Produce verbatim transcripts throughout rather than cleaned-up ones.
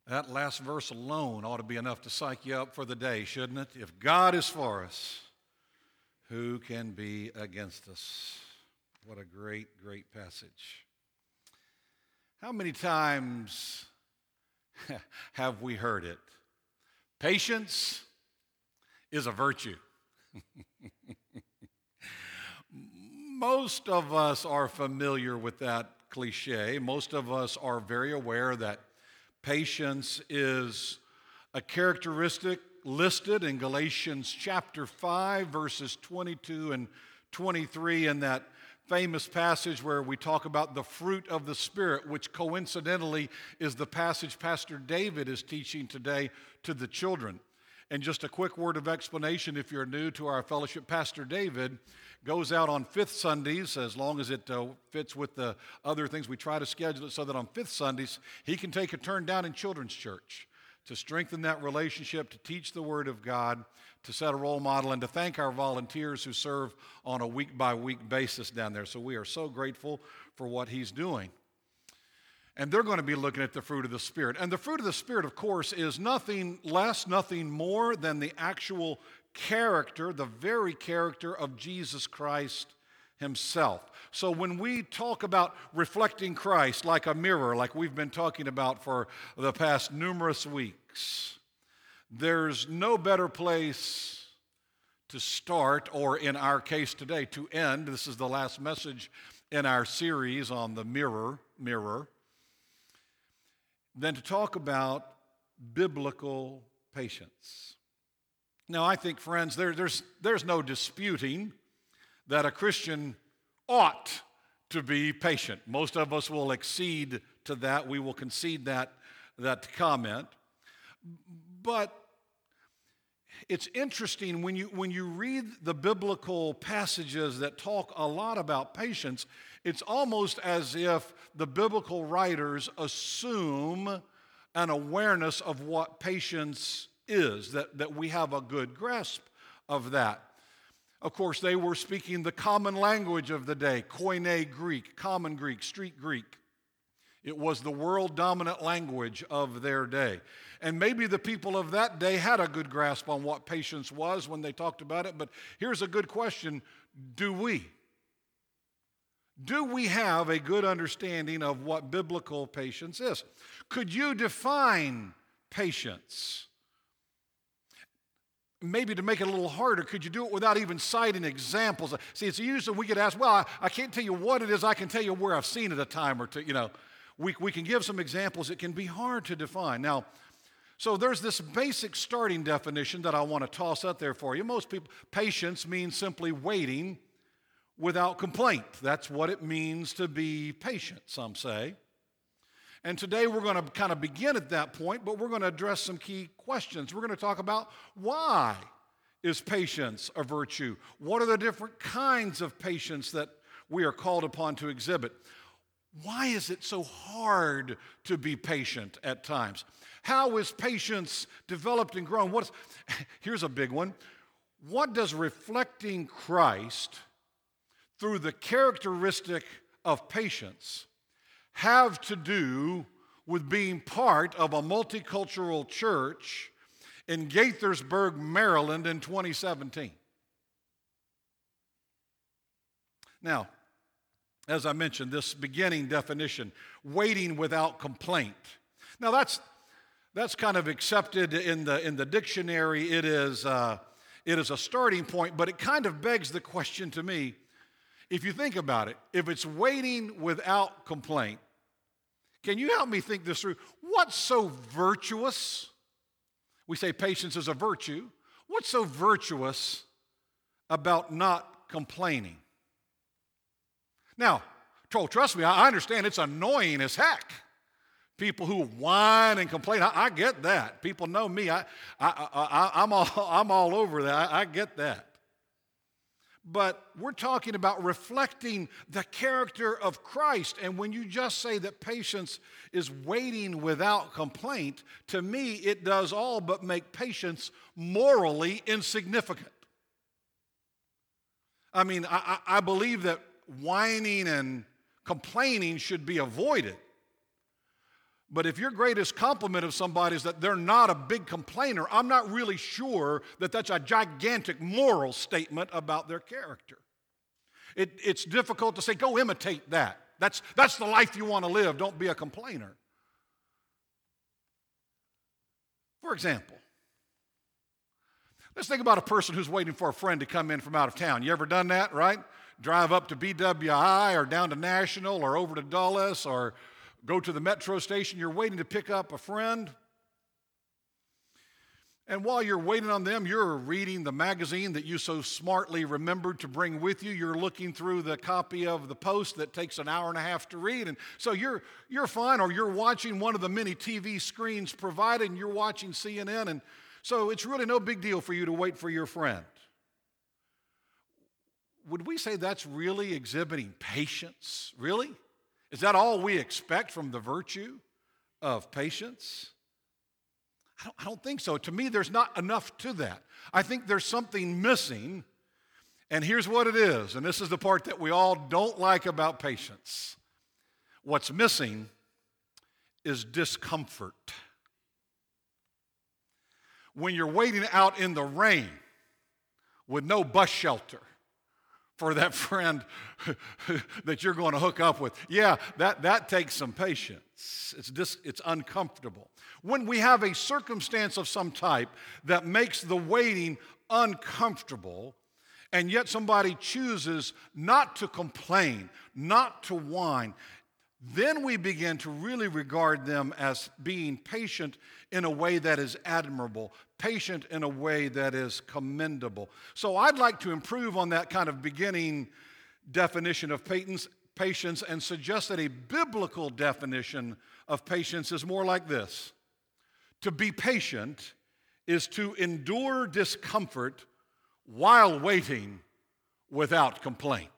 That last verse alone ought to be enough to psych you up for the day, shouldn't it? If God is for us, who can be against us? What a great, great passage. How many times have we heard it? Patience is a virtue. Most of us are familiar with that cliche. Most of us are very aware that patience is a characteristic listed in Galatians chapter five, verses twenty-two and twenty-three, in that famous passage where we talk about the fruit of the Spirit, which coincidentally is the passage Pastor David is teaching today to the children. And just a quick word of explanation if you're new to our fellowship, Pastor David goes out on fifth Sundays, as long as it uh, fits with the other things. We try to schedule it so that on fifth Sundays, he can take a turn down in children's church to strengthen that relationship, to teach the Word of God, to set a role model, and to thank our volunteers who serve on a week-by-week basis down there. So we are so grateful for what he's doing. And they're going to be looking at the fruit of the Spirit. And the fruit of the Spirit, of course, is nothing less, nothing more than the actual character, the very character of Jesus Christ himself. So when we talk about reflecting Christ like a mirror, like we've been talking about for the past numerous weeks, there's no better place to start, or in our case today, to end. This is the last message in our series on the mirror, mirror, than to talk about biblical patience. Now, I think, friends, there, there's, there's no disputing that a Christian ought to be patient. Most of us will accede to that. We will concede that, that comment. But it's interesting when you, when you read the biblical passages that talk a lot about patience, it's almost as if the biblical writers assume an awareness of what patience is, that, that we have a good grasp of that. Of course, they were speaking the common language of the day, Koine Greek, common Greek, street Greek. It was the world-dominant language of their day. And maybe the people of that day had a good grasp on what patience was when they talked about it, but here's a good question. Do we? Do we have a good understanding of what biblical patience is? Could you define patience? Maybe to make it a little harder, could you do it without even citing examples? See, it's usually we get asked, well, I, I can't tell you what it is. I can tell you where I've seen it a time or two. You know, we, we can give some examples. It can be hard to define. Now, so there's this basic starting definition that I want to toss out there for you. Most people, patience means simply waiting without complaint. That's what it means to be patient, some say. And today we're going to kind of begin at that point, but we're going to address some key questions. We're going to talk about why is patience a virtue? What are the different kinds of patience that we are called upon to exhibit? Why is it so hard to be patient at times? How is patience developed and grown? What's, here's a big one. What does reflecting Christ through the characteristic of patience have to do with being part of a multicultural church in Gaithersburg, Maryland in twenty seventeen? Now, as I mentioned, this beginning definition, waiting without complaint. Now, that's that's kind of accepted in the in the dictionary. It is uh, it is a starting point, but it kind of begs the question to me. If you think about it, if it's waiting without complaint, can you help me think this through? What's so virtuous? We say patience is a virtue. What's so virtuous about not complaining? Now, trust me, I understand it's annoying as heck. People who whine and complain, I, I get that. People know me. I, I, I, I'm, all, I'm all over that. I, I get that. But we're talking about reflecting the character of Christ. And when you just say that patience is waiting without complaint, to me it does all but make patience morally insignificant. I mean, I, I believe that whining and complaining should be avoided. But if your greatest compliment of somebody is that they're not a big complainer, I'm not really sure that that's a gigantic moral statement about their character. It, it's difficult to say, go imitate that. That's, that's the life you want to live. Don't be a complainer. For example, let's think about a person who's waiting for a friend to come in from out of town. You ever done that, right? Drive up to B W I or down to National or over to Dulles or go to the metro station. You're waiting to pick up a friend. And while you're waiting on them, you're reading the magazine that you so smartly remembered to bring with you. You're looking through the copy of the Post that takes an hour and a half to read. And so you're, you're fine, or you're watching one of the many T V screens provided, and you're watching C N N. And so it's really no big deal for you to wait for your friend. Would we say that's really exhibiting patience? Really? Is that all we expect from the virtue of patience? I don't, I don't think so. To me, there's not enough to that. I think there's something missing, and here's what it is, and this is the part that we all don't like about patience. What's missing is discomfort. When you're waiting out in the rain with no bus shelter for that friend that you're going to hook up with, yeah, that, that takes some patience. It's, dis, it's uncomfortable. When we have a circumstance of some type that makes the waiting uncomfortable, and yet somebody chooses not to complain, not to whine, then we begin to really regard them as being patient in a way that is admirable, patient in a way that is commendable. So I'd like to improve on that kind of beginning definition of patience and suggest that a biblical definition of patience is more like this. To be patient is to endure discomfort while waiting without complaint.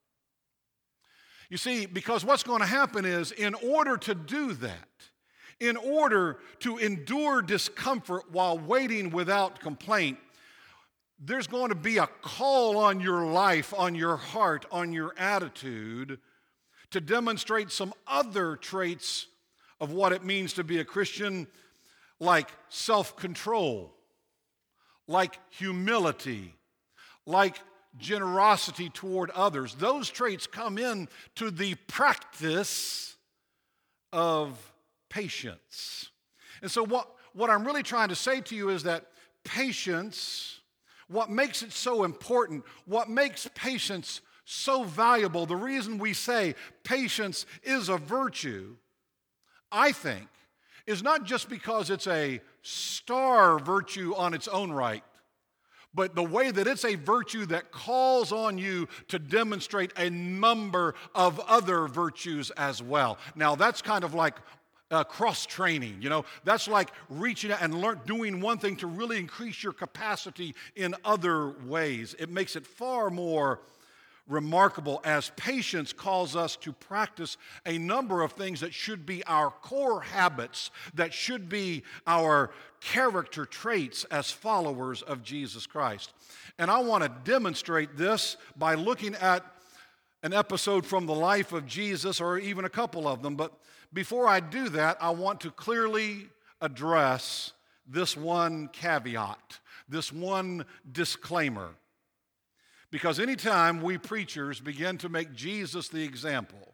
You see, because what's going to happen is, in order to do that, in order to endure discomfort while waiting without complaint, there's going to be a call on your life, on your heart, on your attitude to demonstrate some other traits of what it means to be a Christian, like self-control, like humility, like generosity toward others. Those traits come in to the practice of patience. And so what, what I'm really trying to say to you is that patience, what makes it so important, what makes patience so valuable, the reason we say patience is a virtue, I think, is not just because it's a star virtue on its own right, but the way that it's a virtue that calls on you to demonstrate a number of other virtues as well. Now, that's kind of like uh, cross-training, you know. That's like reaching out and learn, doing one thing to really increase your capacity in other ways. It makes it far more remarkable, as patience calls us to practice a number of things that should be our core habits, that should be our character traits as followers of Jesus Christ. And I want to demonstrate this by looking at an episode from the life of Jesus, or even a couple of them. But before I do that, I want to clearly address this one caveat, this one disclaimer. Because anytime we preachers begin to make Jesus the example,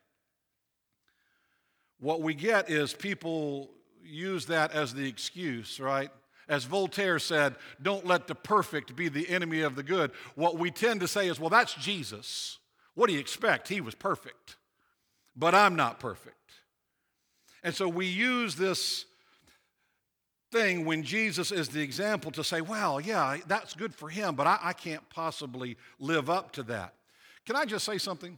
what we get is people use that as the excuse, right? As Voltaire said, don't let the perfect be the enemy of the good. What we tend to say is, well, that's Jesus. What do you expect? He was perfect. But I'm not perfect. And so we use this thing when Jesus is the example to say, well, yeah, that's good for him, but I, I can't possibly live up to that. Can I just say something?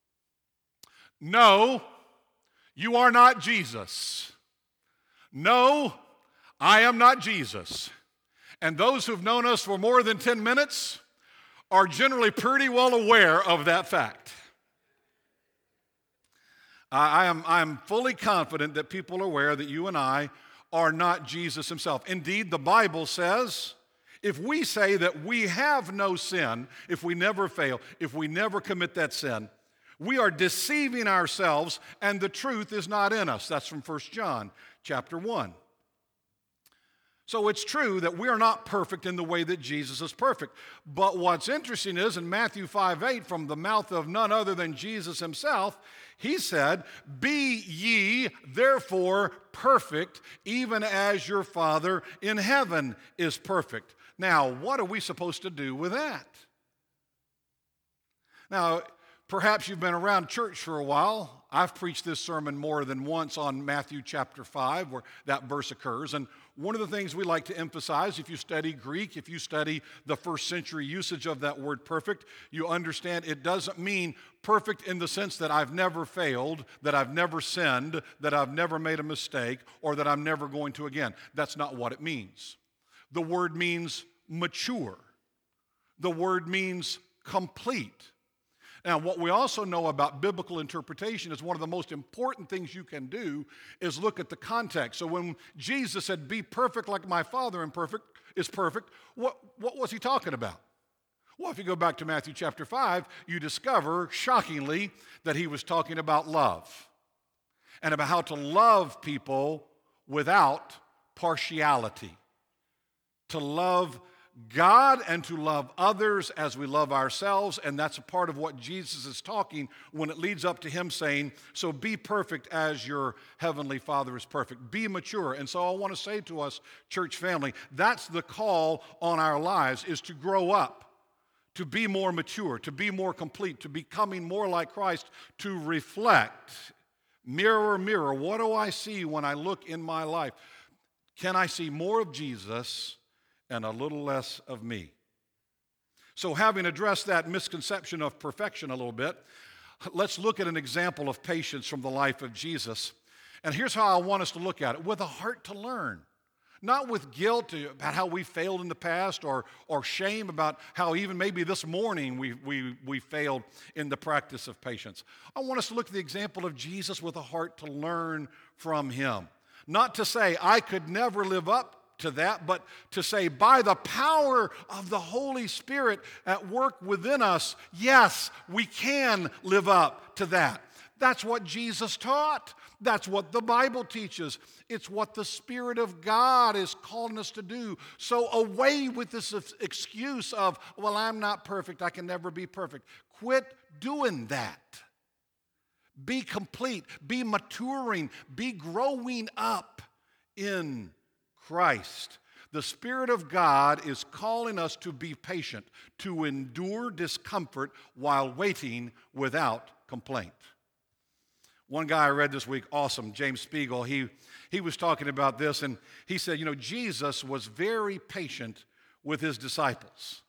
No, you are not Jesus. No, I am not Jesus. And those who've known us for more than ten minutes are generally pretty well aware of that fact. I am I'm fully confident that people are aware that you and I are not Jesus himself. Indeed, the Bible says, if we say that we have no sin, if we never fail, if we never commit that sin, We are deceiving ourselves, and the truth is not in us. That's from First John chapter one. So it's true that we are not perfect in the way that Jesus is perfect. But what's interesting is in Matthew five eight, from the mouth of none other than Jesus himself, he said, "Be ye therefore perfect, even as your Father in heaven is perfect." Now, what are we supposed to do with that? Now, perhaps you've been around church for a while. I've preached this sermon more than once on Matthew chapter five, where that verse occurs. And one of the things we like to emphasize, if you study Greek, if you study the first century usage of that word perfect, you understand it doesn't mean perfect in the sense that I've never failed, that I've never sinned, that I've never made a mistake, or that I'm never going to again. That's not what it means. The word means mature. The word means complete. Now, what we also know about biblical interpretation is one of the most important things you can do is look at the context. So when Jesus said, "Be perfect like my Father in perfect is perfect," what, what was he talking about? Well, if you go back to Matthew chapter five, you discover, shockingly, that he was talking about love and about how to love people without partiality, to love God and to love others as we love ourselves, and that's a part of what Jesus is talking when it leads up to him saying, so be perfect as your heavenly Father is perfect. Be mature. And so I want to say to us, church family, that's the call on our lives, is to grow up, to be more mature, to be more complete, to becoming more like Christ, to reflect. Mirror, mirror, what do I see when I look in my life? Can I see more of Jesus and a little less of me? So having addressed that misconception of perfection a little bit, let's look at an example of patience from the life of Jesus. And here's how I want us to look at it: with a heart to learn. Not with guilt about how we failed in the past, or, or shame about how even maybe this morning we, we, we failed in the practice of patience. I want us to look at the example of Jesus with a heart to learn from him. Not to say, I could never live up to that, but to say, by the power of the Holy Spirit at work within us, yes, we can live up to that. That's what Jesus taught. That's what the Bible teaches. It's what the Spirit of God is calling us to do. So away with this excuse of, well, I'm not perfect, I can never be perfect. Quit doing that. Be complete, be maturing, be growing up in Christ. The Spirit of God is calling us to be patient, to endure discomfort while waiting without complaint. One guy I read this week, awesome, James Spiegel, he, he was talking about this, and he said, you know, Jesus was very patient with his disciples.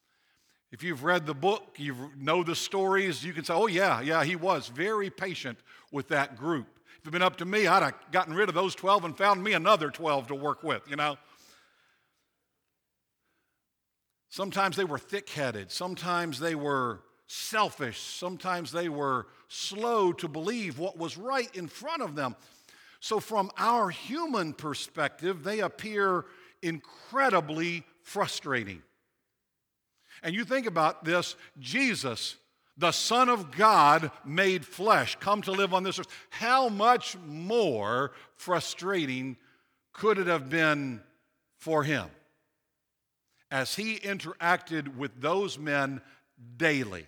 If you've read the book, you know the stories, you can say, oh yeah, yeah, he was very patient with that group. If it had been up to me, I'd have gotten rid of those twelve and found me another twelve to work with, you know. Sometimes they were thick-headed. Sometimes they were selfish. Sometimes they were slow to believe what was right in front of them. So from our human perspective, they appear incredibly frustrating. And you think about this, Jesus, the Son of God made flesh, come to live on this earth. How much more frustrating could it have been for him as he interacted with those men daily?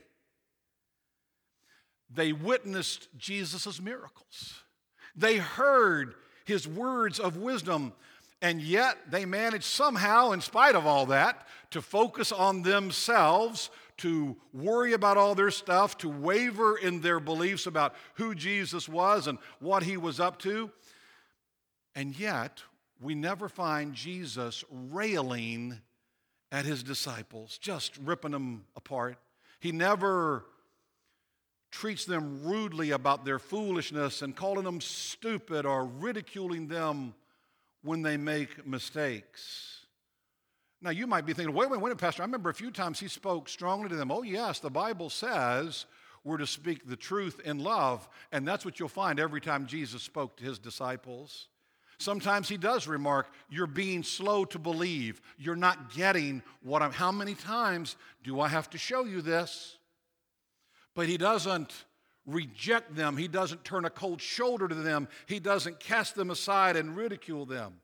They witnessed Jesus' miracles. They heard his words of wisdom, and yet they managed somehow, in spite of all that, to focus on themselves, to worry about all their stuff, to waver in their beliefs about who Jesus was and what he was up to. And yet, we never find Jesus railing at his disciples, just ripping them apart. He never treats them rudely about their foolishness and calling them stupid or ridiculing them when they make mistakes. Now, you might be thinking, wait, wait, wait, Pastor, I remember a few times he spoke strongly to them. Oh, yes, the Bible says we're to speak the truth in love, and that's what you'll find every time Jesus spoke to his disciples. Sometimes he does remark, you're being slow to believe. You're not getting what I'm, how many times do I have to show you this? But he doesn't reject them. He doesn't turn a cold shoulder to them. He doesn't cast them aside and ridicule them.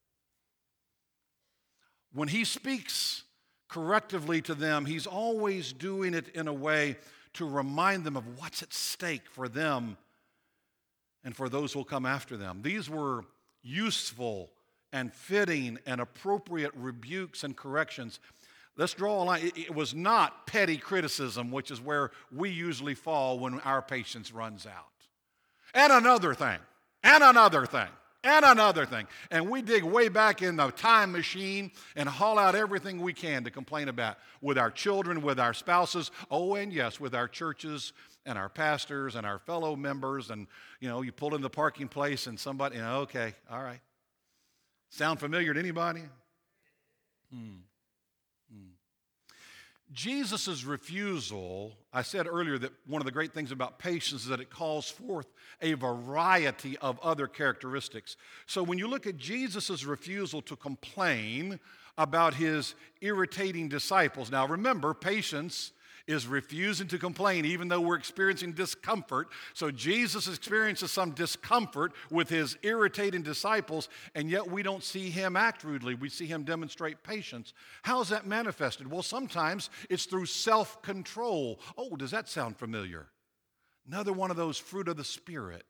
When he speaks correctively to them, he's always doing it in a way to remind them of what's at stake for them and for those who will come after them. These were useful and fitting and appropriate rebukes and corrections. Let's draw a line. It, it was not petty criticism, which is where we usually fall when our patience runs out. And another thing, and another thing, and another thing. And we dig way back in the time machine and haul out everything we can to complain about with our children, with our spouses, oh, and yes, with our churches and our pastors and our fellow members. And, you know, you pull in the parking place and somebody, you know, okay, all right. Sound familiar to anybody? Hmm. Hmm. Jesus' refusal, I said earlier that one of the great things about patience is that it calls forth a variety of other characteristics. So when you look at Jesus' refusal to complain about his irritating disciples, now remember, patience is refusing to complain even though we're experiencing discomfort. So Jesus experiences some discomfort with his irritating disciples, and yet we don't see him act rudely. We see him demonstrate patience. How is that manifested? Well, sometimes it's through self-control. Oh, does that sound familiar? Another one of those fruit of the Spirit.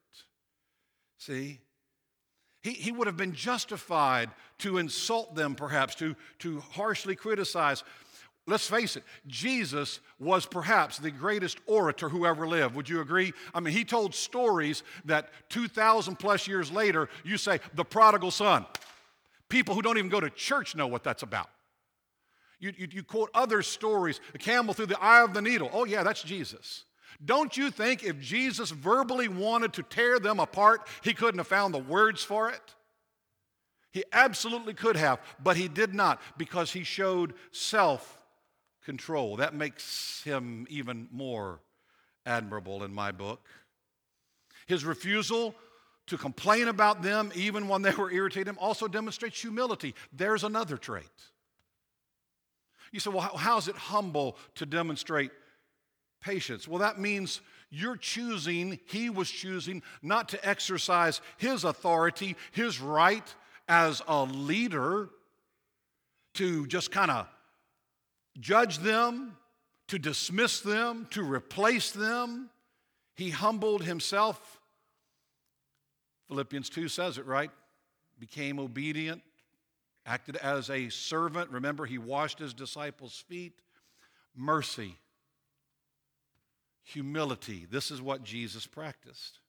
See? He, he would have been justified to insult them, perhaps, to, to harshly criticize. Let's face it, Jesus was perhaps the greatest orator who ever lived. Would you agree? I mean, he told stories that two thousand plus years later, you say, the prodigal son. People who don't even go to church know what that's about. You, you, you quote other stories, the camel through the eye of the needle. Oh, yeah, that's Jesus. Don't you think if Jesus verbally wanted to tear them apart, he couldn't have found the words for it? He absolutely could have, but he did not because he showed self control. That makes him even more admirable in my book. His refusal to complain about them, even when they were irritating him, also demonstrates humility. There's another trait. You say, well, how is it humble to demonstrate patience? Well, that means you're choosing, he was choosing not to exercise his authority, his right as a leader to just kind of judge them, to dismiss them, to replace them. He humbled himself. Philippians two says it, right? Became obedient, acted as a servant. Remember, he washed his disciples' feet. Mercy, humility. This is what Jesus practiced.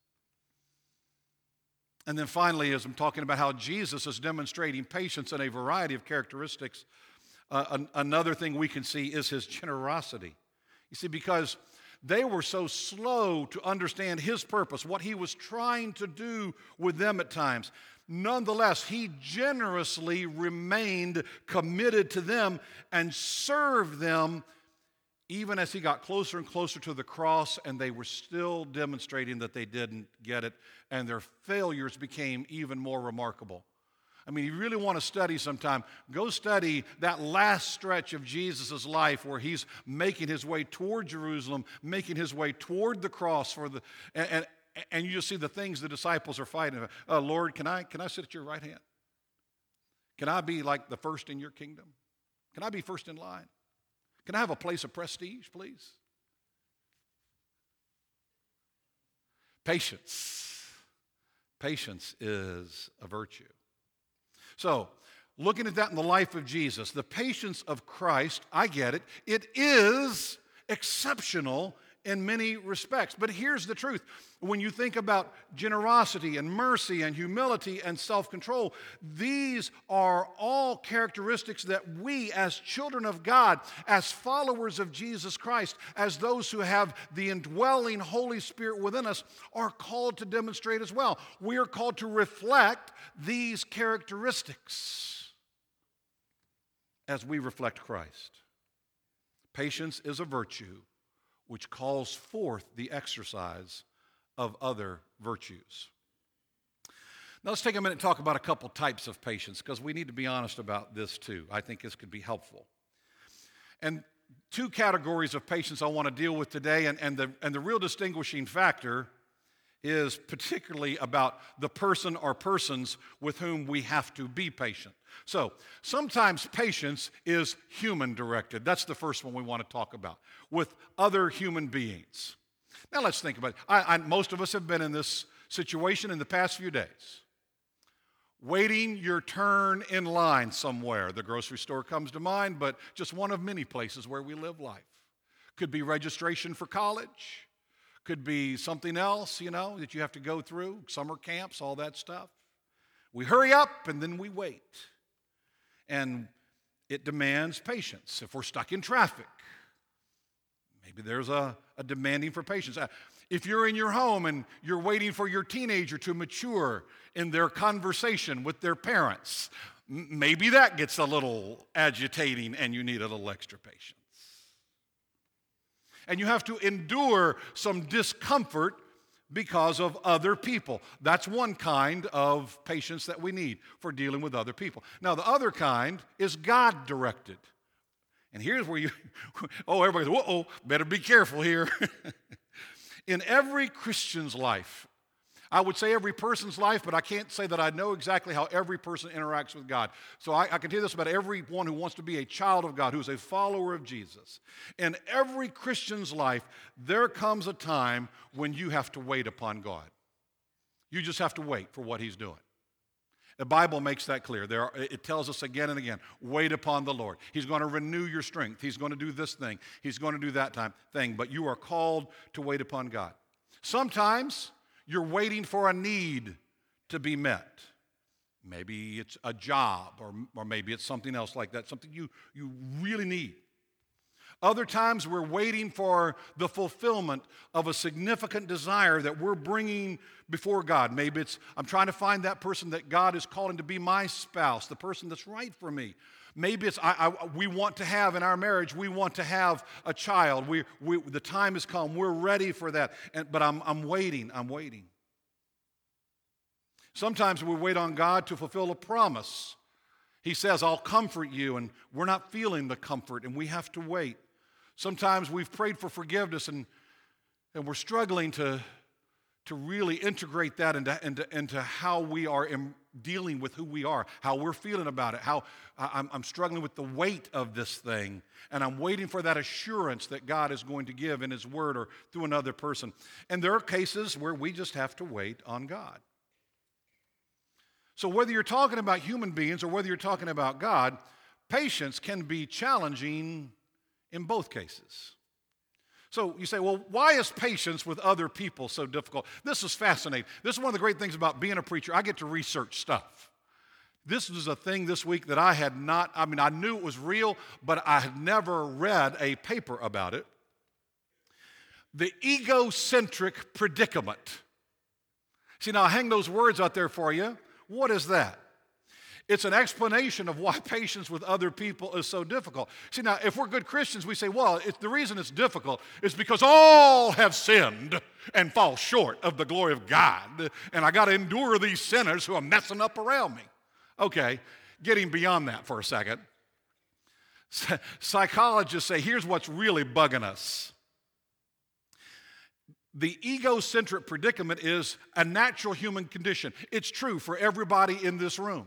And then finally, as I'm talking about how Jesus is demonstrating patience in a variety of characteristics, Uh, an, another thing we can see is his generosity. You see, because they were so slow to understand his purpose, what he was trying to do with them at times. Nonetheless, he generously remained committed to them and served them even as he got closer and closer to the cross, and they were still demonstrating that they didn't get it, and their failures became even more remarkable. I mean, you really want to study sometime, go study that last stretch of Jesus' life where he's making his way toward Jerusalem, making his way toward the cross for the, and, and, and you just see the things the disciples are fighting. Uh, Lord, can I, can I sit at your right hand? Can I be like the first in your kingdom? Can I be first in line? Can I have a place of prestige, please? Patience. Patience is a virtue. So, looking at that in the life of Jesus, the patience of Christ, I get it, it is exceptional in many respects. But here's the truth. When you think about generosity and mercy and humility and self-control, these are all characteristics that we as children of God, as followers of Jesus Christ, as those who have the indwelling Holy Spirit within us, are called to demonstrate as well. We are called to reflect these characteristics as we reflect Christ. Patience is a virtue which calls forth the exercise of other virtues. Now let's take a minute and talk about a couple types of patience, because we need to be honest about this too. I think this could be helpful. And two categories of patients I want to deal with today, and, and, the, and the real distinguishing factor is particularly about the person or persons with whom we have to be patient. So, sometimes patience is human-directed. That's the first one we want to talk about, with other human beings. Now, let's think about it. I, I, most of us have been in this situation in the past few days. Waiting your turn in line somewhere. The grocery store comes to mind, but just one of many places where we live life. Could be registration for college. Could be something else, you know, that you have to go through, summer camps, all that stuff. We hurry up and then we wait. And it demands patience. If we're stuck in traffic, maybe there's a, a demanding for patience. If you're in your home and you're waiting for your teenager to mature in their conversation with their parents, maybe that gets a little agitating and you need a little extra patience. And you have to endure some discomfort because of other people. That's one kind of patience that we need for dealing with other people. Now, the other kind is God-directed. And here's where you, oh, everybody goes, whoa, better be careful here. In every Christian's life, I would say every person's life, but I can't say that I know exactly how every person interacts with God. So I, I can tell you this about everyone who wants to be a child of God, who's a follower of Jesus. In every Christian's life, there comes a time when you have to wait upon God. You just have to wait for what He's doing. The Bible makes that clear. There are, it tells us again and again, wait upon the Lord. He's going to renew your strength. He's going to do this thing. He's going to do that time thing. But you are called to wait upon God. Sometimes you're waiting for a need to be met. Maybe it's a job, or, or maybe it's something else like that, something you, you really need. Other times we're waiting for the fulfillment of a significant desire that we're bringing before God. Maybe it's, I'm trying to find that person that God is calling to be my spouse, the person that's right for me. Maybe it's, I, I, we want to have in our marriage, we want to have a child. We, we, the time has come. We're ready for that. And, but I'm, I'm waiting. I'm waiting. Sometimes we wait on God to fulfill a promise. He says, I'll comfort you, and we're not feeling the comfort, and we have to wait. Sometimes we've prayed for forgiveness, and, and we're struggling to, to really integrate that into, into, into how we are in dealing with who we are, how we're feeling about it, how I'm, I'm struggling with the weight of this thing, and I'm waiting for that assurance that God is going to give in His Word or through another person. And there are cases where we just have to wait on God. So whether you're talking about human beings or whether you're talking about God, patience can be challenging in both cases. So you say, well, why is patience with other people so difficult? This is fascinating. This is one of the great things about being a preacher. I get to research stuff. This was a thing this week that I had not, I mean, I knew it was real, but I had never read a paper about it. The egocentric predicament. See, now I hang those words out there for you. What is that? It's an explanation of why patience with other people is so difficult. See, now, if we're good Christians, we say, well, it's, the reason it's difficult is because all have sinned and fall short of the glory of God, and I got to endure these sinners who are messing up around me. Okay, getting beyond that for a second. Psychologists say, here's what's really bugging us. The egocentric predicament is a natural human condition. It's true for everybody in this room.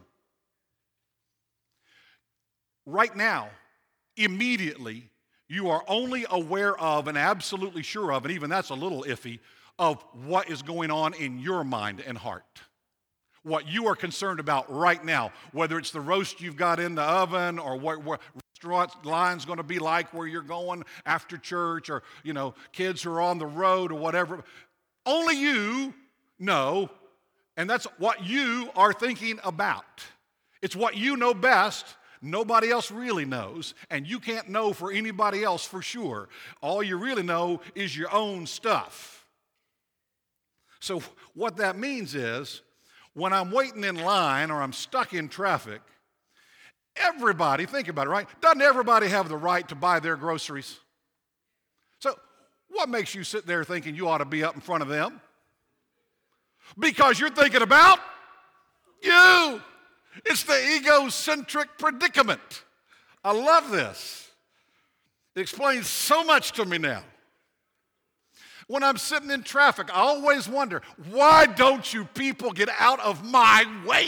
Right now, immediately, you are only aware of and absolutely sure of, and even that's a little iffy, of what is going on in your mind and heart. What you are concerned about right now, whether it's the roast you've got in the oven or what, what restaurant line's going to be like where you're going after church, or, you know, kids who are on the road or whatever. Only you know, and that's what you are thinking about. It's what you know best. Nobody else really knows, and you can't know for anybody else for sure. All you really know is your own stuff. So what that means is, when I'm waiting in line or I'm stuck in traffic, everybody, think about it, right? Doesn't everybody have the right to buy their groceries? So what makes you sit there thinking you ought to be up in front of them? Because you're thinking about you. It's the egocentric predicament. I love this. It explains so much to me now. When I'm sitting in traffic, I always wonder, why don't you people get out of my way?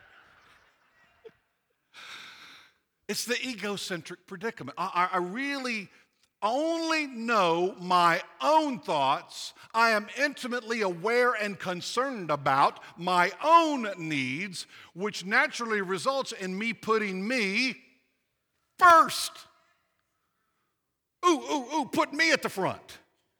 It's the egocentric predicament. I, I really only know my own thoughts. I am intimately aware and concerned about my own needs, which naturally results in me putting me first. Ooh, ooh, ooh, put me at the front.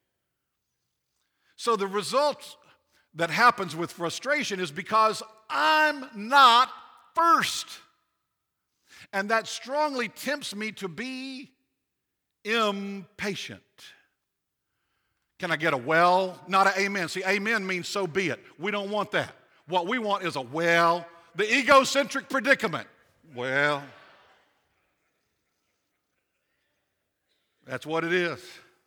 So the result that happens with frustration is because I'm not first. And that strongly tempts me to be impatient. Can I get a well? Not an amen. See, amen means so be it. We don't want that. What we want is a well. The egocentric predicament. Well, that's what it is.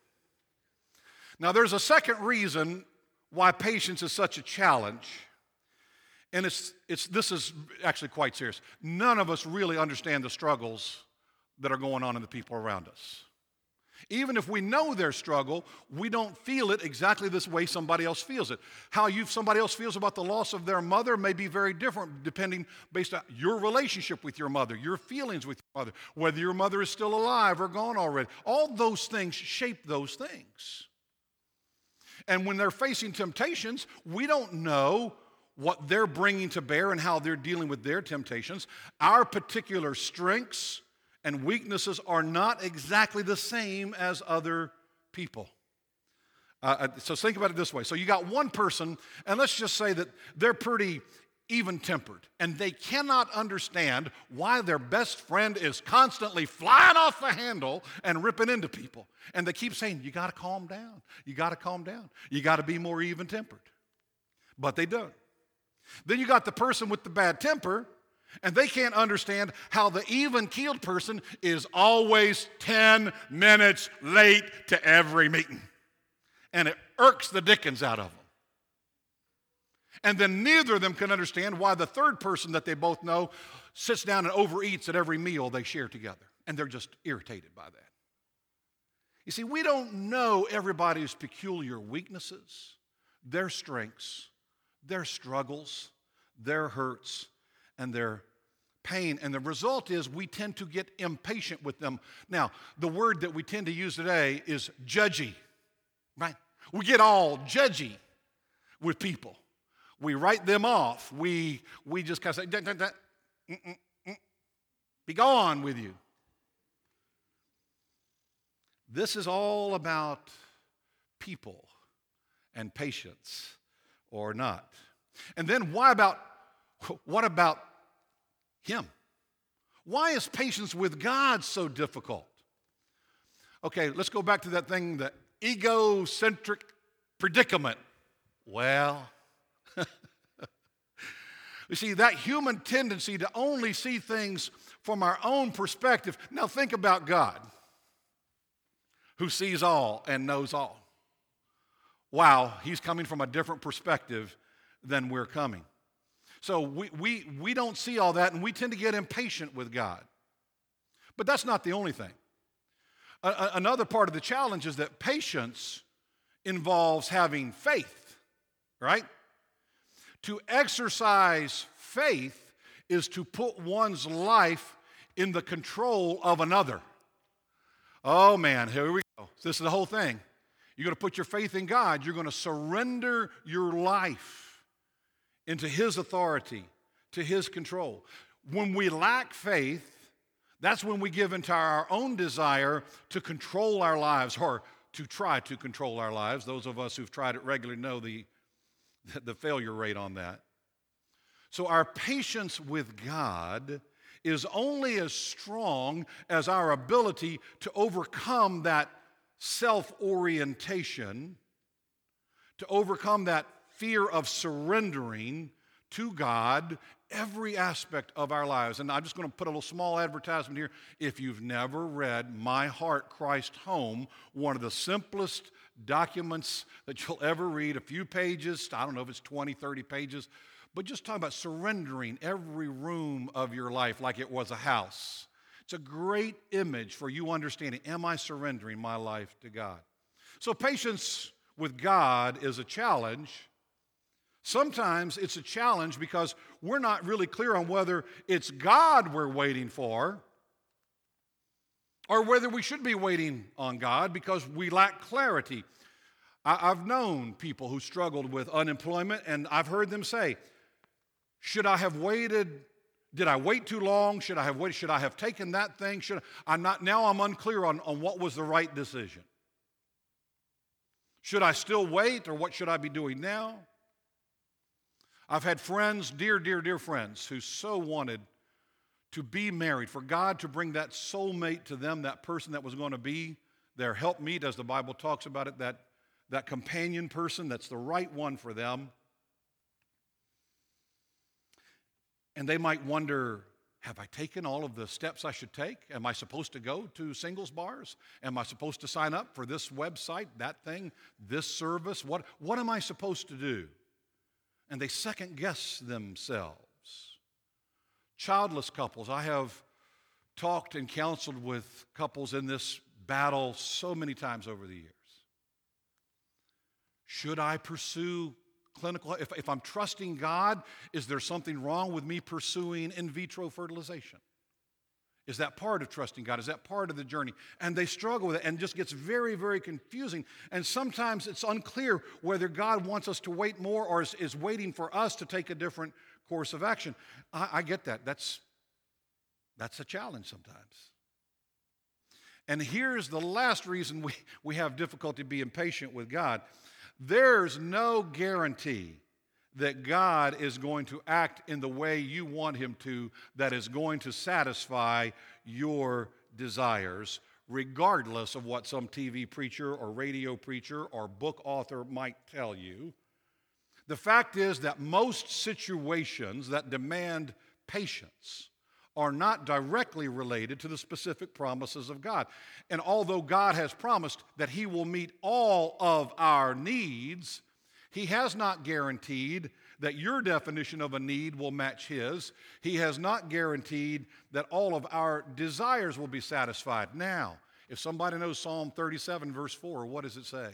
Now, there's a second reason why patience is such a challenge. And it's, it's, this is actually quite serious. None of us really understand the struggles that are going on in the people around us. Even if we know their struggle, we don't feel it exactly this way somebody else feels it. How you somebody else feels about the loss of their mother may be very different depending based on your relationship with your mother, your feelings with your mother, whether your mother is still alive or gone already. All those things shape those things. And when they're facing temptations, we don't know what they're bringing to bear and how they're dealing with their temptations. Our particular strengths and weaknesses are not exactly the same as other people. Uh, so think about it this way. So you got one person, and let's just say that they're pretty even-tempered, and they cannot understand why their best friend is constantly flying off the handle and ripping into people. And they keep saying, you got to calm down. You got to calm down. You got to be more even-tempered. But they don't. Then you got the person with the bad temper, and they can't understand how the even-keeled person is always ten minutes late to every meeting. And it irks the dickens out of them. And then neither of them can understand why the third person that they both know sits down and overeats at every meal they share together. And they're just irritated by that. You see, we don't know everybody's peculiar weaknesses, their strengths, their struggles, their hurts, and their pain. And the result is we tend to get impatient with them. Now, the word that we tend to use today is judgy, right? We get all judgy with people. We write them off. We, we just kind of say, dun, dun, dun, mm, mm, mm, be gone with you. This is all about people and patience or not. And then why about, what about him? Why is patience with God so difficult? Okay, let's go back to that thing, the egocentric predicament. Well, you see, that human tendency to only see things from our own perspective. Now think about God, who sees all and knows all. Wow, he's coming from a different perspective than we're coming. So we, we, we don't see all that, and we tend to get impatient with God. But that's not the only thing. A, a, another part of the challenge is that patience involves having faith, right? To exercise faith is to put one's life in the control of another. Oh man, here we go. This is the whole thing. You're going to put your faith in God. You're going to surrender your life into His authority, to His control. When we lack faith, that's when we give into our own desire to control our lives, or to try to control our lives. Those of us who've tried it regularly know the the failure rate on that. So our patience with God is only as strong as our ability to overcome that self-orientation, to overcome that fear of surrendering to God every aspect of our lives. And I'm just going to put a little small advertisement here. If you've never read My Heart, Christ Home, one of the simplest documents that you'll ever read, a few pages, I don't know if it's twenty, thirty pages, but just talk about surrendering every room of your life like it was a house. It's a great image for you understanding, am I surrendering my life to God? So patience with God is a challenge. Sometimes it's a challenge because we're not really clear on whether it's God we're waiting for or whether we should be waiting on God because we lack clarity. I, I've known people who struggled with unemployment, and I've heard them say, should I have waited? Did I wait too long? Should I have waited? Should I have taken that thing? Should I, I'm not, now I'm unclear on, on what was the right decision. Should I still wait, or what should I be doing now? I've had friends, dear, dear, dear friends, who so wanted to be married, for God to bring that soulmate to them, that person that was going to be their helpmeet, as the Bible talks about it, that, that companion person that's the right one for them. And they might wonder, have I taken all of the steps I should take? Am I supposed to go to singles bars? Am I supposed to sign up for this website, that thing, this service? What, what am I supposed to do? And they second guess themselves. Childless couples. I have talked and counseled with couples in this battle so many times over the years. Should I pursue clinical? If, if I'm trusting God, is there something wrong with me pursuing in vitro fertilization? Is that part of trusting God? Is that part of the journey? And they struggle with it, and it just gets very, very confusing. And sometimes it's unclear whether God wants us to wait more or is, is waiting for us to take a different course of action. I, I get that. That's, that's a challenge sometimes. And here's the last reason we, we have difficulty being patient with God. There's no guarantee that God is going to act in the way you want him to, that is going to satisfy your desires, regardless of what some T V preacher or radio preacher or book author might tell you. The fact is that most situations that demand patience are not directly related to the specific promises of God. And although God has promised that he will meet all of our needs, he has not guaranteed that your definition of a need will match his. He has not guaranteed that all of our desires will be satisfied. Now, if somebody knows Psalm thirty-seven, verse four, what does it say?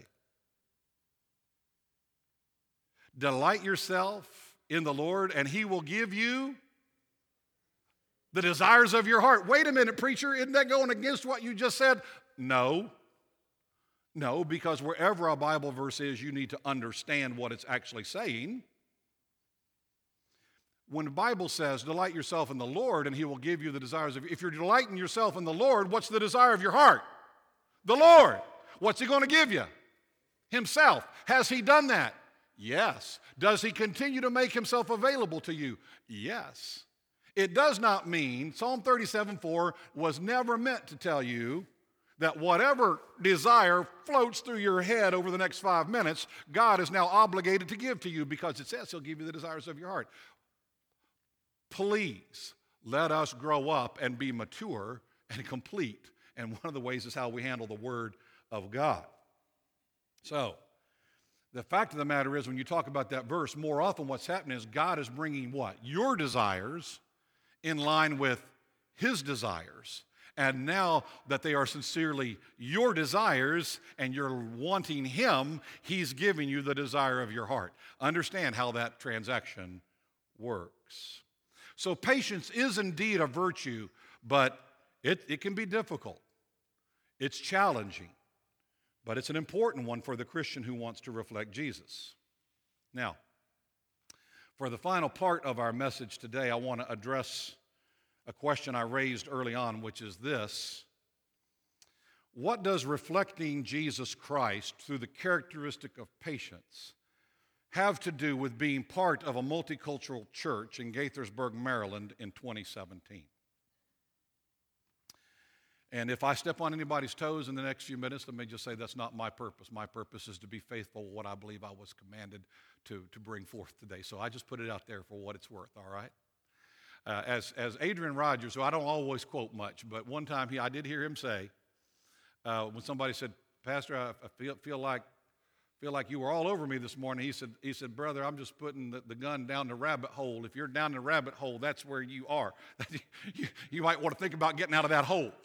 Delight yourself in the Lord, and he will give you the desires of your heart. Wait a minute, preacher, isn't that going against what you just said? No. No, because wherever a Bible verse is, you need to understand what it's actually saying. When the Bible says, delight yourself in the Lord, and he will give you the desires of, if you're delighting yourself in the Lord, what's the desire of your heart? The Lord. What's he going to give you? Himself. Has he done that? Yes. Does he continue to make himself available to you? Yes. It does not mean, Psalm thirty-seven four was never meant to tell you that whatever desire floats through your head over the next five minutes, God is now obligated to give to you, because it says he'll give you the desires of your heart. Please let us grow up and be mature and complete. And one of the ways is how we handle the Word of God. So, the fact of the matter is, when you talk about that verse, more often what's happening is God is bringing what? Your desires in line with his desires. And now that they are sincerely your desires and you're wanting him, he's giving you the desire of your heart. Understand how that transaction works. So patience is indeed a virtue, but it, it can be difficult. It's challenging, but it's an important one for the Christian who wants to reflect Jesus. Now, for the final part of our message today, I want to address a question I raised early on, which is this: what does reflecting Jesus Christ through the characteristic of patience have to do with being part of a multicultural church in Gaithersburg, Maryland in twenty seventeen? And if I step on anybody's toes in the next few minutes, let me just say that's not my purpose. My purpose is to be faithful to what I believe I was commanded to, to bring forth today. So I just put it out there for what it's worth, all right? Uh, as, as Adrian Rogers, who I don't always quote much, but one time he, I did hear him say, uh, when somebody said, Pastor, I, I feel, feel like feel like you were all over me this morning. He said, he said, brother, I'm just putting the, the gun down the rabbit hole. If you're down the rabbit hole, that's where you are. you, you might want to think about getting out of that hole.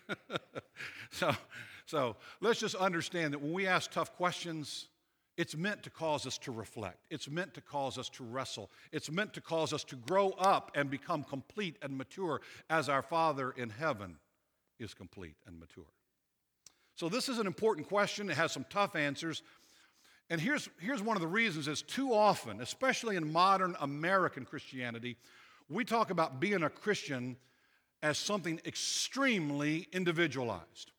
so, so let's just understand that when we ask tough questions, it's meant to cause us to reflect. It's meant to cause us to wrestle. It's meant to cause us to grow up and become complete and mature as our Father in heaven is complete and mature. So this is an important question. It has some tough answers. And here's, here's one of the reasons is too often, especially in modern American Christianity, we talk about being a Christian as something extremely individualized.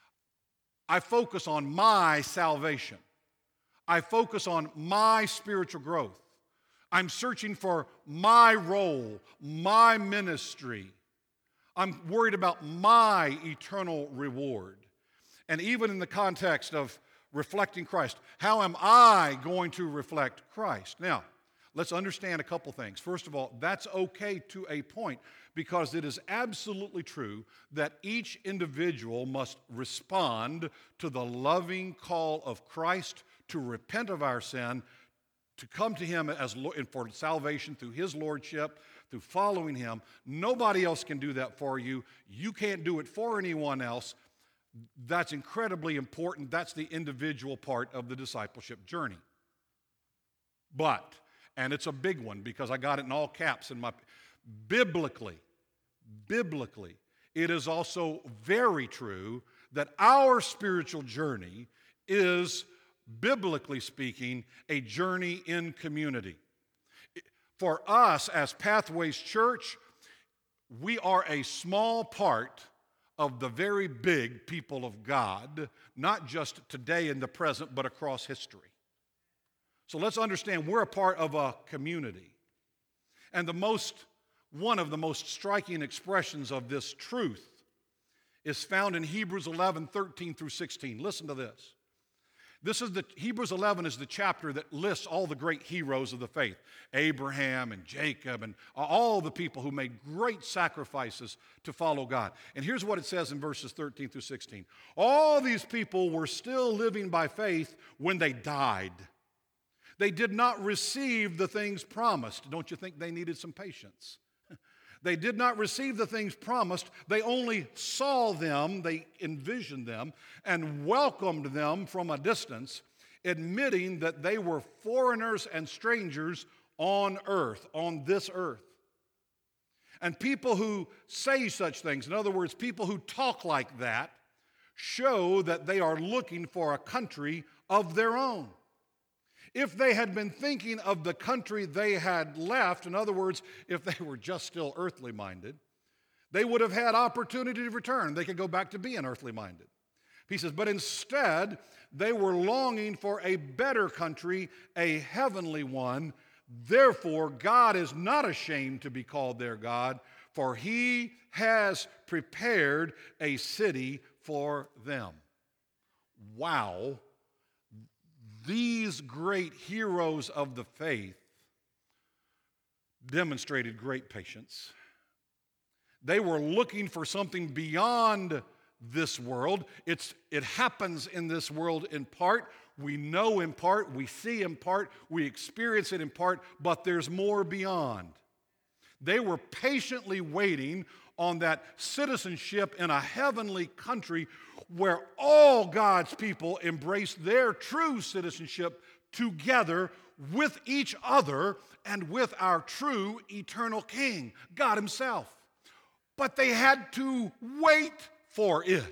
I focus on my salvation. I focus on my spiritual growth. I'm searching for my role, my ministry. I'm worried about my eternal reward. And even in the context of reflecting Christ, how am I going to reflect Christ? Now, let's understand a couple things. First of all, that's okay to a point because it is absolutely true that each individual must respond to the loving call of Christ to repent of our sin, to come to Him as for salvation through His lordship, through following Him. Nobody else can do that for you. You can't do it for anyone else. That's incredibly important. That's the individual part of the discipleship journey. But, and it's a big one because I got it in all caps in my, biblically, biblically, it is also very true that our spiritual journey is, biblically speaking, a journey in community. For us as Pathways Church, we are a small part of the very big people of God, not just today in the present, but across history. So let's understand we're a part of a community. And the most, one of the most striking expressions of this truth is found in Hebrews eleven, thirteen through sixteen. Listen to this. This is the, Hebrews eleven is the chapter that lists all the great heroes of the faith. Abraham and Jacob and all the people who made great sacrifices to follow God. And here's what it says in verses thirteen through sixteen. All these people were still living by faith when they died. They did not receive the things promised. Don't you think they needed some patience? They did not receive the things promised. They only saw them, they envisioned them, and welcomed them from a distance, admitting that they were foreigners and strangers on earth, on this earth. And people who say such things, in other words, people who talk like that, show that they are looking for a country of their own. If they had been thinking of the country they had left, in other words, if they were just still earthly minded, they would have had opportunity to return. They could go back to being earthly minded. He says, but instead, they were longing for a better country, a heavenly one. Therefore, God is not ashamed to be called their God, for He has prepared a city for them. Wow. These great heroes of the faith demonstrated great patience. They were looking for something beyond this world. It's, it happens in this world in part. We know in part, we see in part, we experience it in part, but there's more beyond. They were patiently waiting on that citizenship in a heavenly country where all God's people embrace their true citizenship together with each other and with our true eternal King, God Himself. But they had to wait for it.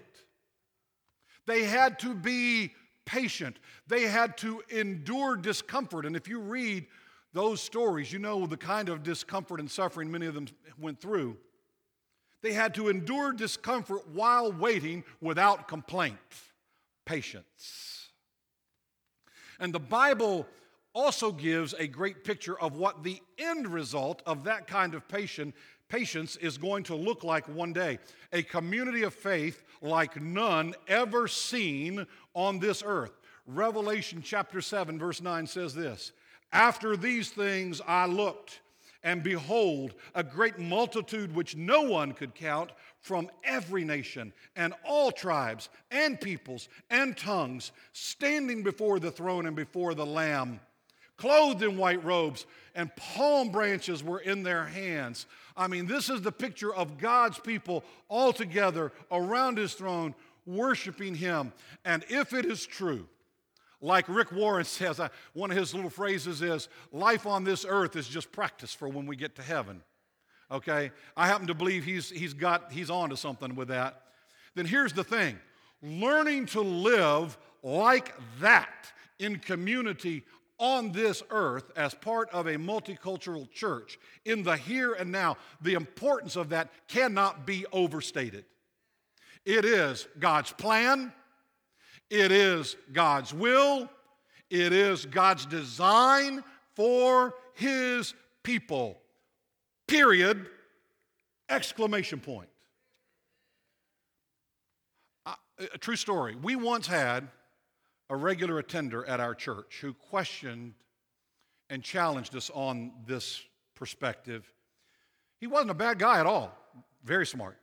They had to be patient. They had to endure discomfort. And if you read those stories, you know the kind of discomfort and suffering many of them went through. They had to endure discomfort while waiting without complaint. Patience. And the Bible also gives a great picture of what the end result of that kind of patient, patience is going to look like one day. A community of faith like none ever seen on this earth. Revelation chapter seven, verse nine says this, after these things I looked, And behold, a great multitude which no one could count from every nation and all tribes and peoples and tongues, standing before the throne and before the Lamb, clothed in white robes, and palm branches were in their hands. I mean, this is the picture of God's people all together around his throne, worshiping him. And if it is true, like Rick Warren says, uh, one of his little phrases is, life on this earth is just practice for when we get to heaven. Okay? I happen to believe he's, he's got, he's on to something with that. Then here's the thing. Learning to live like that in community on this earth as part of a multicultural church in the here and now, the importance of that cannot be overstated. It is God's plan. It is God's will. It is God's design for his people. Period. Exclamation point. Uh, a true story. We once had a regular attender at our church who questioned and challenged us on this perspective. He wasn't a bad guy at all. Very smart.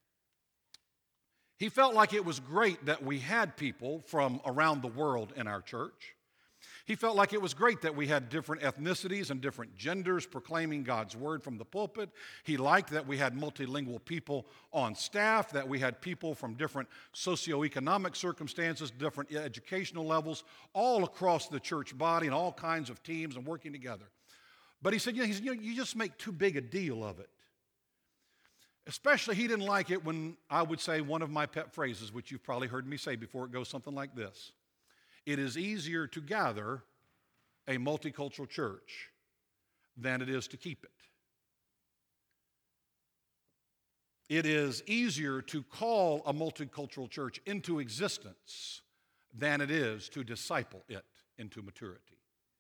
He felt like it was great that we had people from around the world in our church. He felt like it was great that we had different ethnicities and different genders proclaiming God's word from the pulpit. He liked that we had multilingual people on staff, that we had people from different socioeconomic circumstances, different educational levels, all across the church body and all kinds of teams and working together. But he said, you know, he's, you know, you just make too big a deal of it. Especially, he didn't like it when I would say one of my pet phrases, which you've probably heard me say before. It goes something like this. It is easier to gather a multicultural church than it is to keep it. It is easier to call a multicultural church into existence than it is to disciple it into maturity.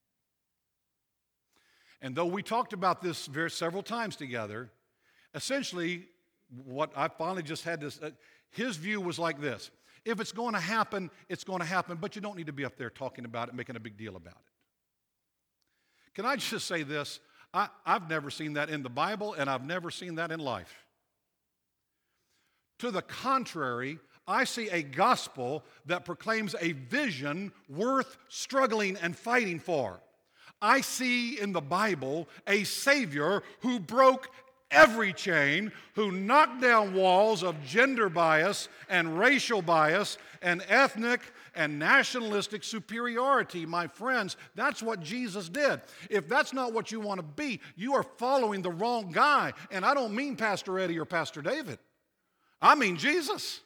And though we talked about this very several times together, essentially, what I finally just had this, uh, his view was like this. If it's going to happen, it's going to happen, but you don't need to be up there talking about it, making a big deal about it. Can I just say this? I, I've never seen that in the Bible, and I've never seen that in life. To the contrary, I see a gospel that proclaims a vision worth struggling and fighting for. I see in the Bible a Savior who broke every chain, who knocked down walls of gender bias and racial bias and ethnic and nationalistic superiority. My friends, that's what Jesus did. If that's not what you want to be, you are following the wrong guy. And I don't mean Pastor Eddie or Pastor David. I mean Jesus.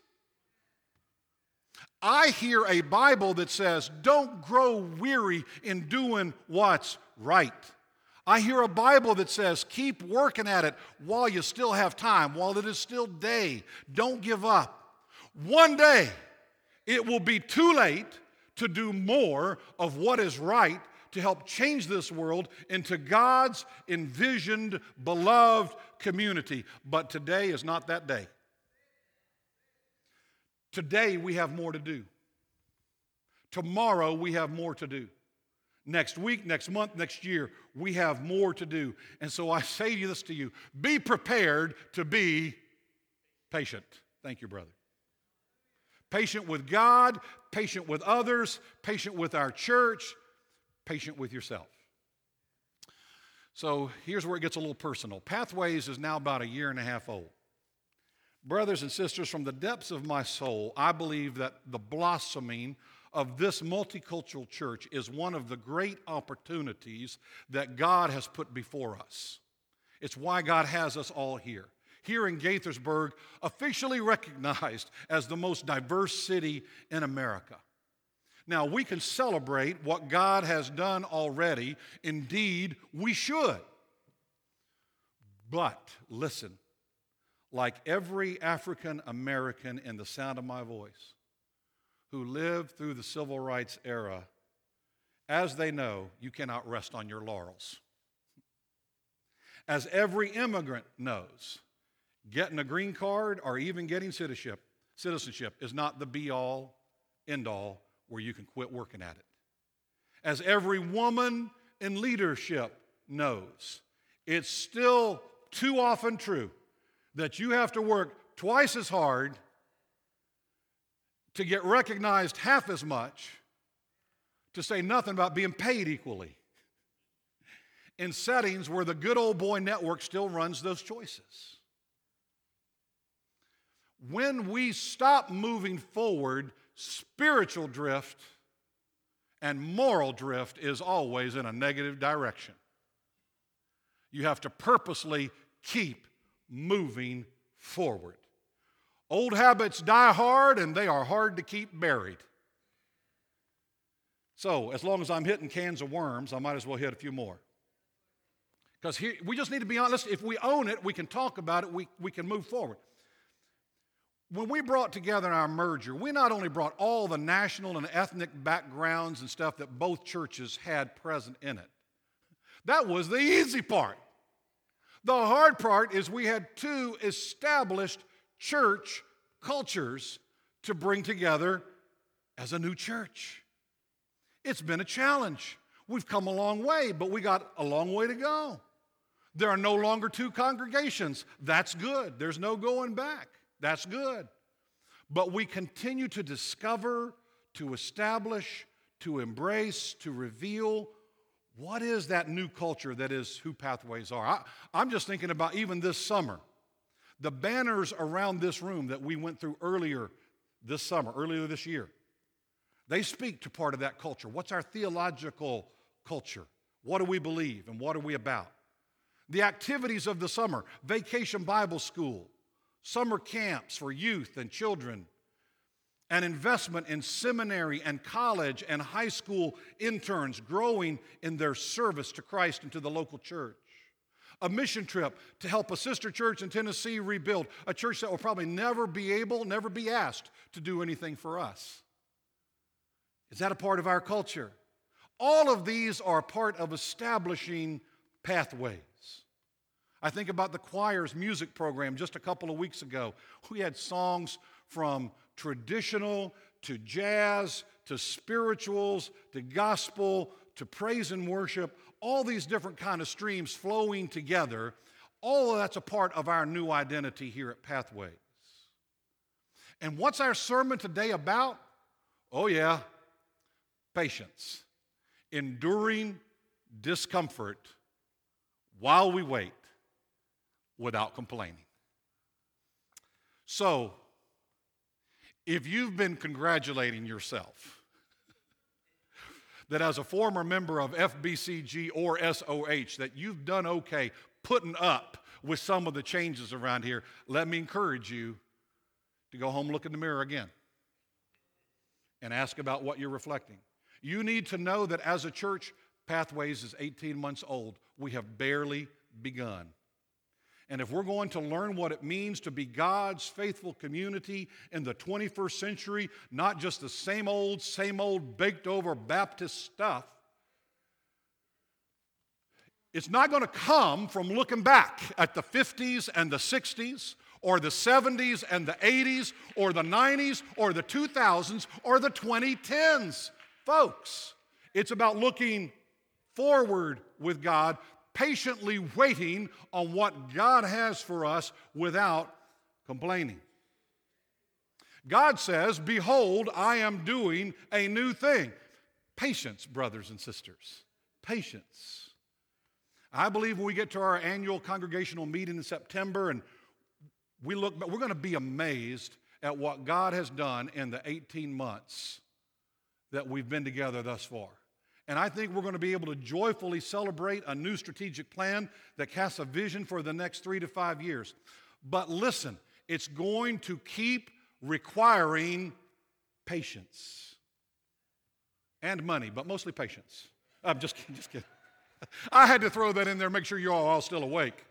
I hear a Bible that says, don't grow weary in doing what's right. I hear a Bible that says, keep working at it while you still have time, while it is still day. Don't give up. One day, it will be too late to do more of what is right to help change this world into God's envisioned, beloved community. But today is not that day. Today, we have more to do. Tomorrow, we have more to do. Next week, next month, next year, we have more to do. And so I say this to you, be prepared to be patient. Thank you, brother. Patient with God, patient with others, patient with our church, patient with yourself. So here's where it gets a little personal. Pathways is now about a year and a half old. Brothers and sisters, from the depths of my soul, I believe that the blossoming of this multicultural church is one of the great opportunities that God has put before us. It's why God has us all here. Here in Gaithersburg, officially recognized as the most diverse city in America. Now, we can celebrate what God has done already. Indeed, we should. But, listen, like every African American in the sound of my voice, who lived through the civil rights era, as they know, you cannot rest on your laurels. As every immigrant knows, getting a green card or even getting citizenship, citizenship is not the be-all, end-all where you can quit working at it. As every woman in leadership knows, it's still too often true that you have to work twice as hard to get recognized half as much, to say nothing about being paid equally, in settings where the good old boy network still runs those choices. When we stop moving forward, spiritual drift and moral drift is always in a negative direction. You have to purposely keep moving forward. Old habits die hard, and they are hard to keep buried. So, as long as I'm hitting cans of worms, I might as well hit a few more. Because we just need to be honest. If we own it, we can talk about it, we, we can move forward. When we brought together our merger, we not only brought all the national and ethnic backgrounds and stuff that both churches had present in it. That was the easy part. The hard part is we had two established church cultures to bring together as a new church. It's been a challenge. We've come a long way, but we got a long way to go. There are no longer two congregations. That's good. There's no going back. That's good. But we continue to discover, to establish, to embrace, to reveal what is that new culture that is who Pathways are. I, I'm just thinking about even this summer. The banners around this room that we went through earlier this summer, earlier this year, they speak to part of that culture. What's our theological culture? What do we believe and what are we about? The activities of the summer, Vacation Bible School, summer camps for youth and children, an investment in seminary and college and high school interns growing in their service to Christ and to the local church. A mission trip to help a sister church in Tennessee rebuild, a church that will probably never be able, never be asked to do anything for us. Is that a part of our culture? All of these are part of establishing Pathways. I think about the choir's music program just a couple of weeks ago. We had songs from traditional to jazz to spirituals to gospel to praise and worship, all these different kind of streams flowing together. All of that's a part of our new identity here at Pathways. And what's our sermon today about? Oh yeah, patience. Enduring discomfort while we wait without complaining. So, if you've been congratulating yourself that as a former member of F B C G or S O H that you've done okay putting up with some of the changes around here, let me encourage you to go home, look in the mirror again, and ask about what you're reflecting. You need to know that as a church, Pathways is eighteen months old. We have barely begun. And if we're going to learn what it means to be God's faithful community in the twenty-first century, not just the same old, same old baked over Baptist stuff, it's not going to come from looking back at the fifties and the sixties or the seventies and the eighties or the nineties or the two thousands or the twenty tens. Folks, it's about looking forward with God, patiently waiting on what God has for us without complaining. God says, "Behold, I am doing a new thing." Patience, brothers and sisters. Patience. I believe when we get to our annual congregational meeting in September and we look back, we're going to be amazed at what God has done in the eighteen months that we've been together thus far. And I think we're going to be able to joyfully celebrate a new strategic plan that casts a vision for the next three to five years. But listen, it's going to keep requiring patience and money, but mostly patience. I'm just kidding, just kidding. I had to throw that in there, make sure you're all, all still awake.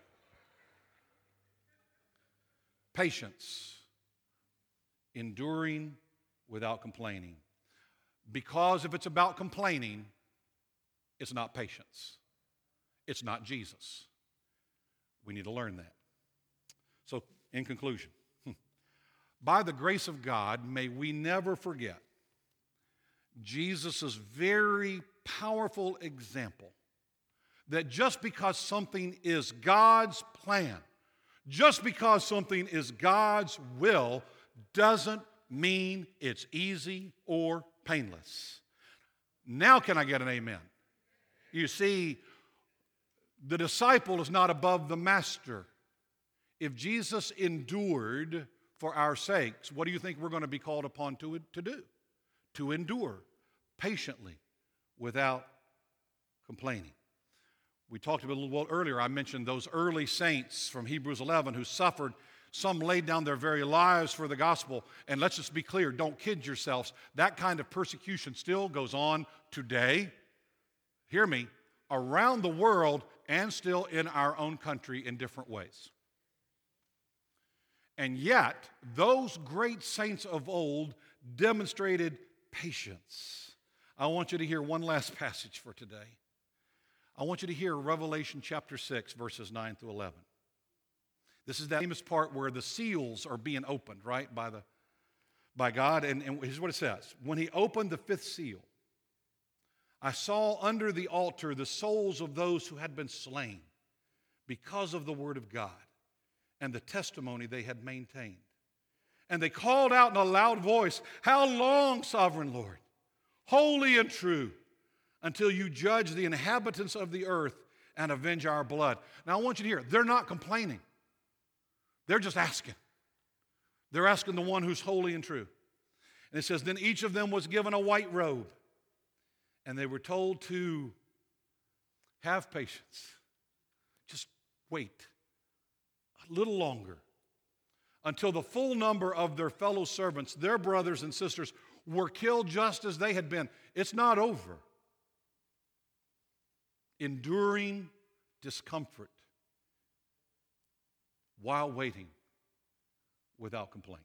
Patience, enduring without complaining. Because if it's about complaining, it's not patience. It's not Jesus. We need to learn that. So, in conclusion, by the grace of God, may we never forget Jesus' very powerful example that just because something is God's plan, just because something is God's will, doesn't mean it's easy or painless. Now can I get an amen? You see, the disciple is not above the master. If Jesus endured for our sakes, what do you think we're going to be called upon to, to do? To endure patiently without complaining. We talked a little while earlier, I mentioned those early saints from Hebrews eleven who suffered. Some laid down their very lives for the gospel. And let's just be clear, don't kid yourselves. That kind of persecution still goes on today. Hear me, around the world and still in our own country in different ways. And yet, those great saints of old demonstrated patience. I want you to hear one last passage for today. I want you to hear Revelation chapter six, verses nine through eleven. This is that famous part where the seals are being opened, right, by, the, by God. And, and here's what it says. When he opened the fifth seal, I saw under the altar the souls of those who had been slain because of the word of God and the testimony they had maintained. And they called out in a loud voice, "How long, sovereign Lord, holy and true, until you judge the inhabitants of the earth and avenge our blood?" Now I want you to hear, they're not complaining. They're just asking. They're asking the one who's holy and true. And it says, then each of them was given a white robe, and they were told to have patience. Just wait a little longer until the full number of their fellow servants, their brothers and sisters, were killed just as they had been. It's not over. Enduring discomfort while waiting without complaint.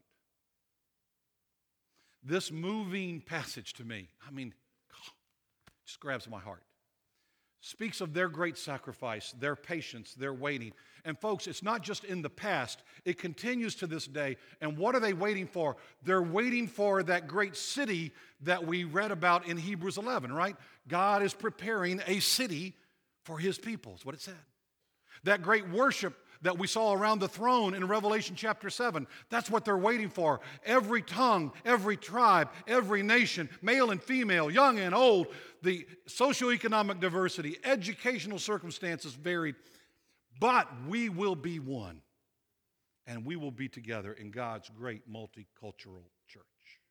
This moving passage to me, I mean, just grabs my heart. Speaks of their great sacrifice, their patience, their waiting. And folks, it's not just in the past, it continues to this day. And what are they waiting for? They're waiting for that great city that we read about in Hebrews eleven, right? God is preparing a city for his people, is what it said. That great worship that we saw around the throne in Revelation chapter seven, that's what they're waiting for. Every tongue, every tribe, every nation, male and female, young and old, the socioeconomic diversity, educational circumstances varied, but we will be one, and we will be together in God's great multicultural church.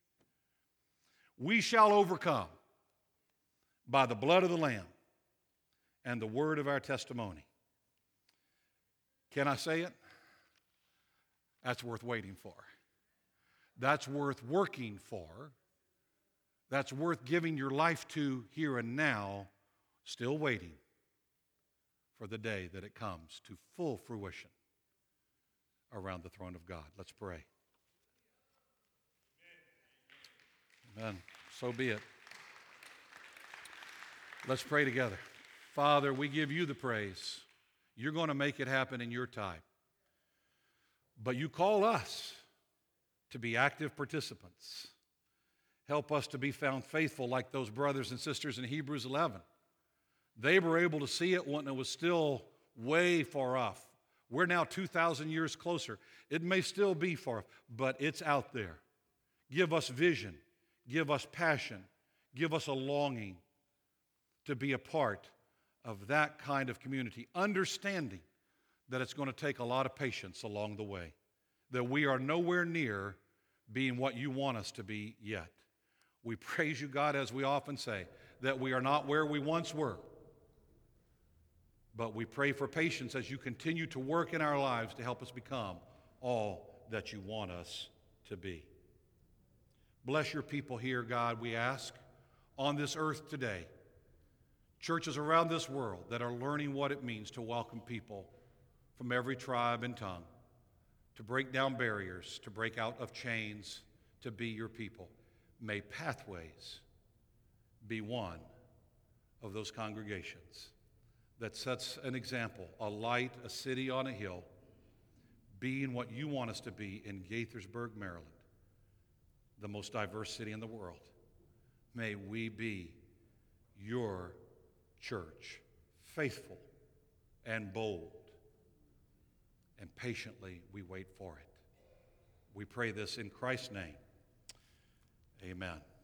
We shall overcome by the blood of the Lamb and the word of our testimony. Can I say it? That's worth waiting for. That's worth working for. That's worth giving your life to here and now, still waiting for the day that it comes to full fruition around the throne of God. Let's pray. Amen. So be it. Let's pray together. Father, we give you the praise. You're going to make it happen in your time. But you call us to be active participants. Help us to be found faithful like those brothers and sisters in Hebrews eleven. They were able to see it when it was still way far off. We're now two thousand years closer. It may still be far off, but it's out there. Give us vision. Give us passion. Give us a longing to be a part of that kind of community, understanding that it's going to take a lot of patience along the way, that we are nowhere near being what you want us to be yet. We praise you, God, as we often say, that we are not where we once were, but we pray for patience as you continue to work in our lives to help us become all that you want us to be. Bless your people here, God, we ask, on this earth today. Churches around this world that are learning what it means to welcome people from every tribe and tongue, to break down barriers, to break out of chains, to be your people. May Pathways be one of those congregations that sets an example, a light, a city on a hill, being what you want us to be in Gaithersburg, Maryland, the most diverse city in the world. May we be your church, faithful and bold. And patiently we wait for it. We pray this in Christ's name. Amen.